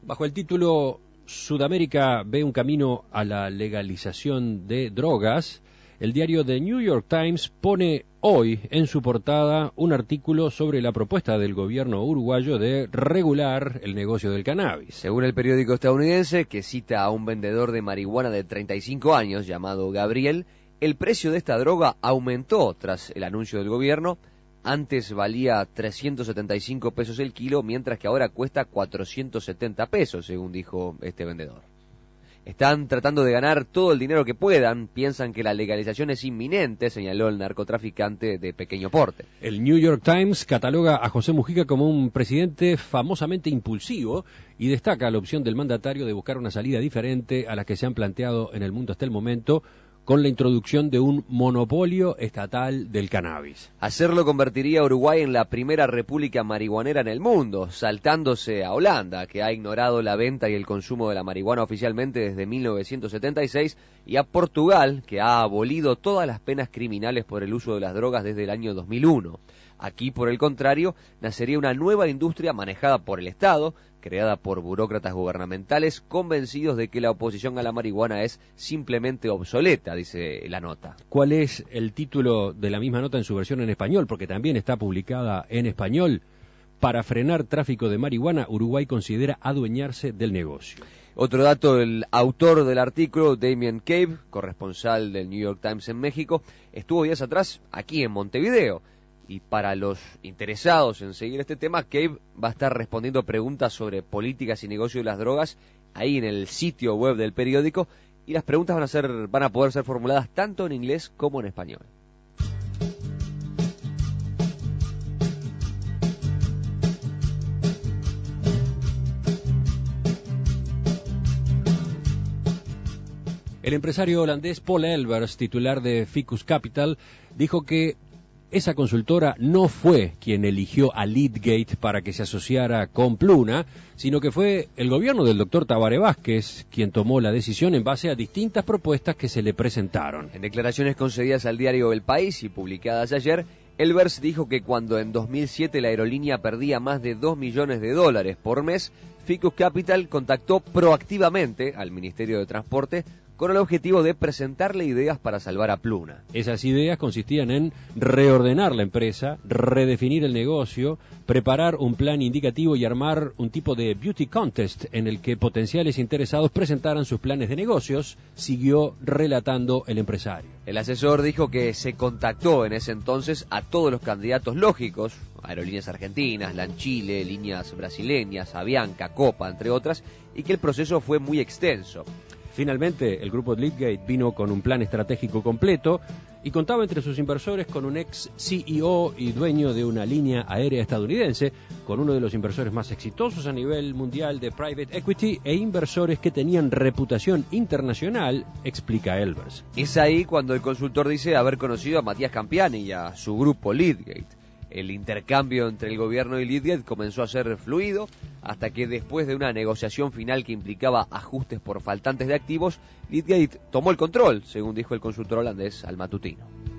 Bajo el título Sudamérica ve un camino a la legalización de drogas, el diario The New York Times pone hoy en su portada un artículo sobre la propuesta del gobierno uruguayo de regular el negocio del cannabis. Según el periódico estadounidense, que cita a un vendedor de marihuana de 35 años llamado Gabriel, el precio de esta droga aumentó tras el anuncio del gobierno. Antes valía 375 pesos el kilo, mientras que ahora cuesta 470 pesos, según dijo este vendedor. Están tratando de ganar todo el dinero que puedan, piensan que la legalización es inminente, señaló el narcotraficante de pequeño porte. El New York Times cataloga a José Mujica como un presidente famosamente impulsivo y destaca la opción del mandatario de buscar una salida diferente a las que se han planteado en el mundo hasta el momento, con la introducción de un monopolio estatal del cannabis. Hacerlo convertiría a Uruguay en la primera república marihuanera en el mundo, saltándose a Holanda, que ha ignorado la venta y el consumo de la marihuana oficialmente desde 1976, y a Portugal, que ha abolido todas las penas criminales por el uso de las drogas desde el año 2001. Aquí, por el contrario, nacería una nueva industria manejada por el Estado, creada por burócratas gubernamentales convencidos de que la oposición a la marihuana es simplemente obsoleta, dice la nota. ¿Cuál es el título de la misma nota en su versión en español? Porque también está publicada en español. Para frenar tráfico de marihuana, Uruguay considera adueñarse del negocio. Otro dato, el autor del artículo, Damien Cave, corresponsal del New York Times en México, estuvo días atrás aquí en Montevideo. Y para los interesados en seguir este tema, Cave va a estar respondiendo preguntas sobre políticas y negocio de las drogas ahí en el sitio web del periódico, y las preguntas van a poder ser formuladas tanto en inglés como en español. El empresario holandés Paul Elbers, titular de Ficus Capital, dijo que esa consultora no fue quien eligió a Leadgate para que se asociara con Pluna, sino que fue el gobierno del doctor Tabaré Vázquez quien tomó la decisión en base a distintas propuestas que se le presentaron. En declaraciones concedidas al diario El País y publicadas ayer, Elbers dijo que cuando en 2007 la aerolínea perdía más de $2 millones por mes, Ficus Capital contactó proactivamente al Ministerio de Transporte con el objetivo de presentarle ideas para salvar a Pluna. Esas ideas consistían en reordenar la empresa, redefinir el negocio, preparar un plan indicativo y armar un tipo de beauty contest en el que potenciales interesados presentaran sus planes de negocios, siguió relatando el empresario. El asesor dijo que se contactó en ese entonces a todos los candidatos lógicos, aerolíneas argentinas, LAN Chile, líneas brasileñas, Avianca, Copa, entre otras, y que el proceso fue muy extenso. Finalmente, el grupo Leadgate vino con un plan estratégico completo y contaba entre sus inversores con un ex CEO y dueño de una línea aérea estadounidense, con uno de los inversores más exitosos a nivel mundial de private equity e inversores que tenían reputación internacional, explica Elbers. Es ahí cuando el consultor dice haber conocido a Matías Campiani y a su grupo Leadgate. El intercambio entre el gobierno y Leadgate comenzó a ser fluido hasta que después de una negociación final que implicaba ajustes por faltantes de activos, Leadgate tomó el control, según dijo el consultor holandés al matutino.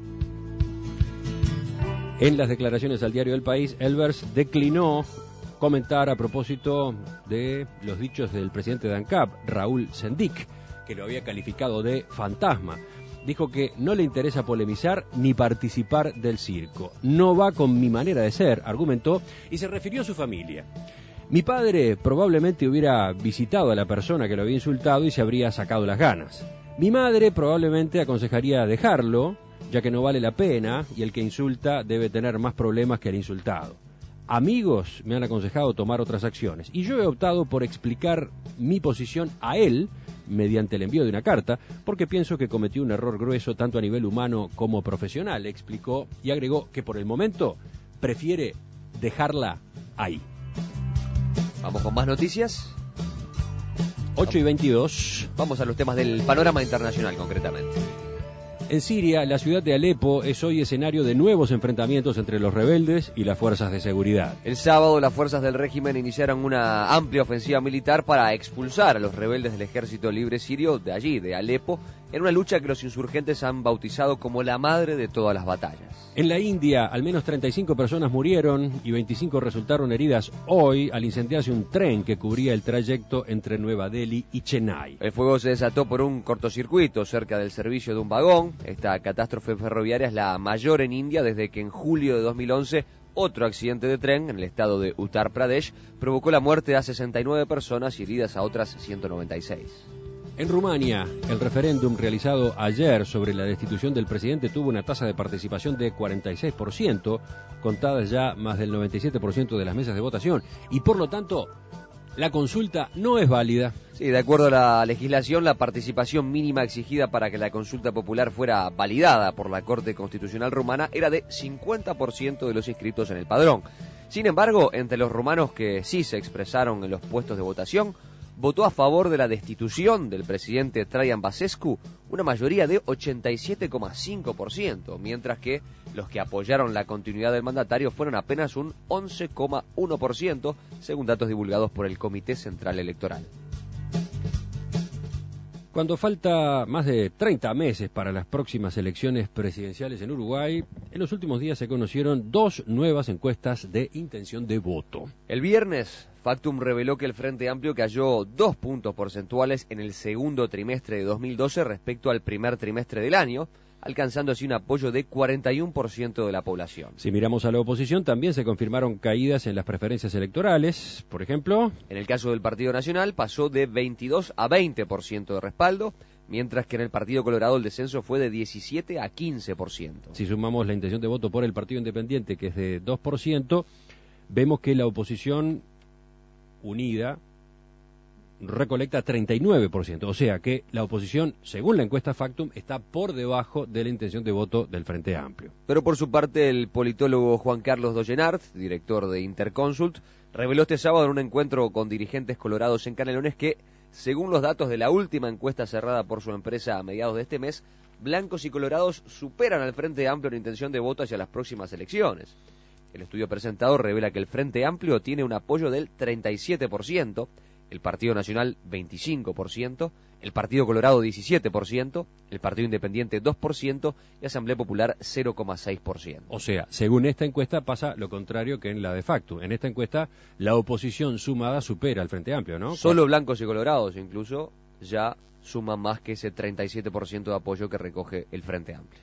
En las declaraciones al diario El País, Elbers declinó comentar a propósito de los dichos del presidente de ANCAP, Raúl Sendic, que lo había calificado de fantasma. Dijo que no le interesa polemizar ni participar del circo. No va con mi manera de ser, argumentó, y se refirió a su familia. Mi padre probablemente hubiera visitado a la persona que lo había insultado y se habría sacado las ganas. Mi madre probablemente aconsejaría dejarlo, ya que no vale la pena y el que insulta debe tener más problemas que el insultado. Amigos me han aconsejado tomar otras acciones y yo he optado por explicar mi posición a él mediante el envío de una carta, porque pienso que cometió un error grueso tanto a nivel humano como profesional, explicó, y agregó que por el momento prefiere dejarla ahí. Vamos con más noticias. 8:22. Vamos a los temas del panorama internacional concretamente. En Siria, la ciudad de Alepo es hoy escenario de nuevos enfrentamientos entre los rebeldes y las fuerzas de seguridad. El sábado, las fuerzas del régimen iniciaron una amplia ofensiva militar para expulsar a los rebeldes del Ejército Libre Sirio de allí, de Alepo, en una lucha que los insurgentes han bautizado como la madre de todas las batallas. En la India, al menos 35 personas murieron y 25 resultaron heridas hoy al incendiarse un tren que cubría el trayecto entre Nueva Delhi y Chennai. El fuego se desató por un cortocircuito cerca del servicio de un vagón. Esta catástrofe ferroviaria es la mayor en India desde que en julio de 2011 otro accidente de tren en el estado de Uttar Pradesh provocó la muerte a 69 personas y heridas a otras 196. En Rumania, el referéndum realizado ayer sobre la destitución del presidente tuvo una tasa de participación de 46%, contadas ya más del 97% de las mesas de votación, y por lo tanto, la consulta no es válida. Sí, de acuerdo a la legislación, la participación mínima exigida para que la consulta popular fuera validada por la Corte Constitucional rumana era de 50% de los inscritos en el padrón. Sin embargo, entre los rumanos que sí se expresaron en los puestos de votación, votó a favor de la destitución del presidente Traian Băsescu una mayoría de 87,5%, mientras que los que apoyaron la continuidad del mandatario fueron apenas un 11,1%, según datos divulgados por el Comité Central Electoral. Cuando falta más de 30 meses para las próximas elecciones presidenciales en Uruguay, en los últimos días se conocieron dos nuevas encuestas de intención de voto. El viernes, Factum reveló que el Frente Amplio cayó 2 puntos porcentuales en el segundo trimestre de 2012 respecto al primer trimestre del año, alcanzando así un apoyo de 41% de la población. Si miramos a la oposición, también se confirmaron caídas en las preferencias electorales. Por ejemplo, en el caso del Partido Nacional pasó de 22 a 20% de respaldo, mientras que en el Partido Colorado el descenso fue de 17 a 15%. Si sumamos la intención de voto por el Partido Independiente, que es de 2%, vemos que la oposición unida recolecta 39%, o sea que la oposición, según la encuesta Factum, está por debajo de la intención de voto del Frente Amplio. Pero por su parte, el politólogo Juan Carlos Dollenart, director de Interconsult, reveló este sábado en un encuentro con dirigentes colorados en Canelones que, según los datos de la última encuesta cerrada por su empresa a mediados de este mes, blancos y colorados superan al Frente Amplio en intención de voto hacia las próximas elecciones. El estudio presentado revela que el Frente Amplio tiene un apoyo del 37%, el Partido Nacional 25%, el Partido Colorado 17%, el Partido Independiente 2% y Asamblea Popular 0,6%. O sea, según esta encuesta pasa lo contrario que en la de Factum. En esta encuesta la oposición sumada supera al Frente Amplio, ¿no? Solo blancos y colorados incluso ya suman más que ese 37% de apoyo que recoge el Frente Amplio.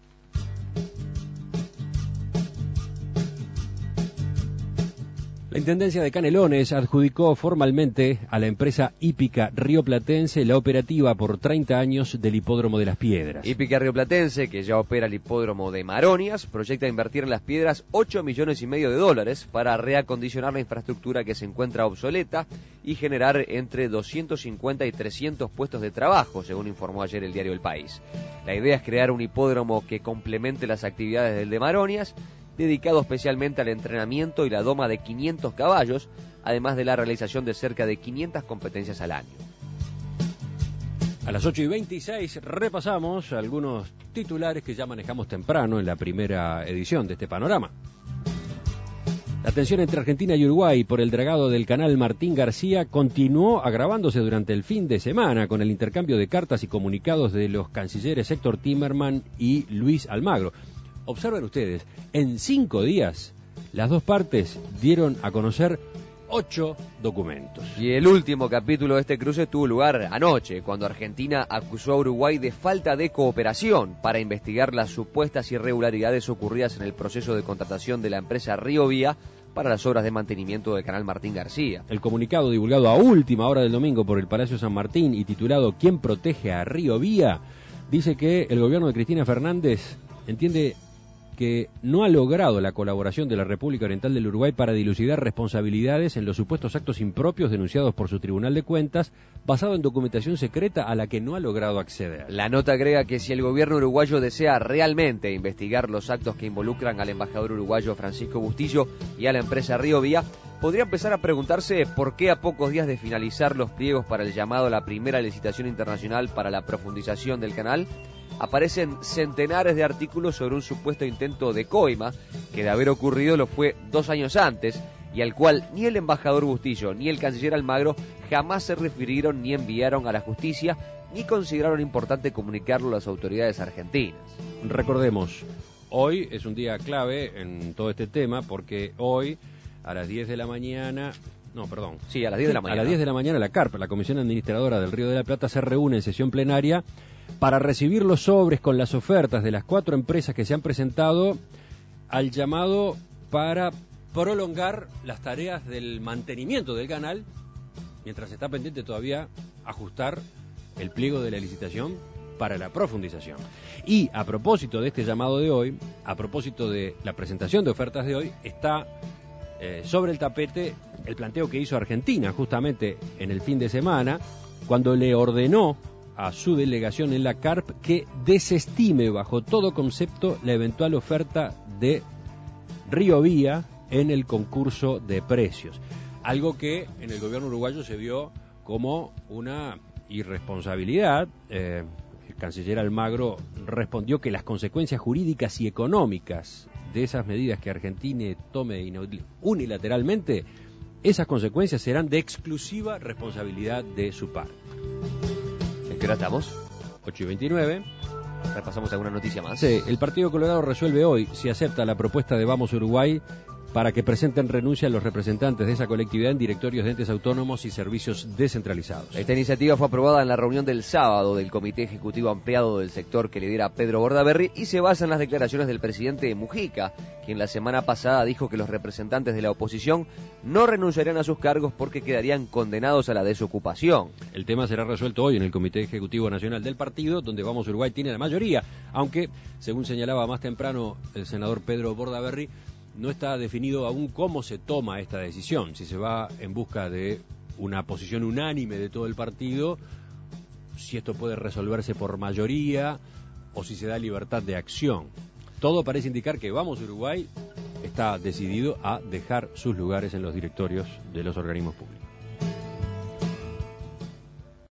La Intendencia de Canelones adjudicó formalmente a la empresa hípica rioplatense la operativa por 30 años del Hipódromo de las Piedras. Hípica rioplatense, que ya opera el Hipódromo de Maronias, proyecta invertir en las Piedras $8,5 millones para reacondicionar la infraestructura que se encuentra obsoleta y generar entre 250 y 300 puestos de trabajo, según informó ayer el diario El País. La idea es crear un hipódromo que complemente las actividades del de Maronias, dedicado especialmente al entrenamiento y la doma de 500 caballos, además de la realización de cerca de 500 competencias al año. A las 8:26 repasamos algunos titulares que ya manejamos temprano en la primera edición de este panorama. La tensión entre Argentina y Uruguay por el dragado del canal Martín García continuó agravándose durante el fin de semana con el intercambio de cartas y comunicados de los cancilleres Héctor Timerman y Luis Almagro. Observen ustedes, en 5 días las dos partes dieron a conocer 8 documentos. Y el último capítulo de este cruce tuvo lugar anoche, cuando Argentina acusó a Uruguay de falta de cooperación para investigar las supuestas irregularidades ocurridas en el proceso de contratación de la empresa Río Vía para las obras de mantenimiento del canal Martín García. El comunicado divulgado a última hora del domingo por el Palacio San Martín y titulado ¿Quién protege a Río Vía?, dice que el gobierno de Cristina Fernández entiende que no ha logrado la colaboración de la República Oriental del Uruguay para dilucidar responsabilidades en los supuestos actos impropios denunciados por su Tribunal de Cuentas, basado en documentación secreta a la que no ha logrado acceder. La nota agrega que si el gobierno uruguayo desea realmente investigar los actos que involucran al embajador uruguayo Francisco Bustillo y a la empresa Río Vía, podría empezar a preguntarse por qué a pocos días de finalizar los pliegos para el llamado a la primera licitación internacional para la profundización del canal, aparecen centenares de artículos sobre un supuesto intento de coima, que de haber ocurrido lo fue 2 años antes, y al cual ni el embajador Bustillo ni el canciller Almagro jamás se refirieron ni enviaron a la justicia, ni consideraron importante comunicarlo a las autoridades argentinas. Recordemos, hoy es un día clave en todo este tema, porque hoy a las 10 de la mañana... No, perdón. Sí, a las 10 de la mañana. A las 10 de la mañana la CARP, la Comisión Administradora del Río de la Plata, se reúne en sesión plenaria para recibir los sobres con las ofertas de las 4 empresas que se han presentado al llamado para prolongar las tareas del mantenimiento del canal, mientras está pendiente todavía ajustar el pliego de la licitación para la profundización. Y a propósito de este llamado de hoy, a propósito de la presentación de ofertas de hoy, está sobre el tapete el planteo que hizo Argentina justamente en el fin de semana, cuando le ordenó a su delegación en la CARP que desestime bajo todo concepto la eventual oferta de Río Vía en el concurso de precios. Algo que en el gobierno uruguayo se vio como una irresponsabilidad. El canciller Almagro respondió que las consecuencias jurídicas y económicas de esas medidas que Argentina tome unilateralmente, esas consecuencias serán de exclusiva responsabilidad de su parte. ¿En qué hora estamos? 8:29. Repasamos alguna noticia más. Sí, el Partido Colorado resuelve hoy si acepta la propuesta de Vamos Uruguay para que presenten renuncia a los representantes de esa colectividad en directorios de entes autónomos y servicios descentralizados. Esta iniciativa fue aprobada en la reunión del sábado del Comité Ejecutivo Ampliado del sector que lidera Pedro Bordaberry y se basa en las declaraciones del presidente Mujica, quien la semana pasada dijo que los representantes de la oposición no renunciarían a sus cargos porque quedarían condenados a la desocupación. El tema será resuelto hoy en el Comité Ejecutivo Nacional del partido, donde Vamos Uruguay tiene la mayoría, aunque, según señalaba más temprano el senador Pedro Bordaberry, no está definido aún cómo se toma esta decisión, si se va en busca de una posición unánime de todo el partido, si esto puede resolverse por mayoría o si se da libertad de acción. Todo parece indicar que Vamos Uruguay está decidido a dejar sus lugares en los directorios de los organismos públicos.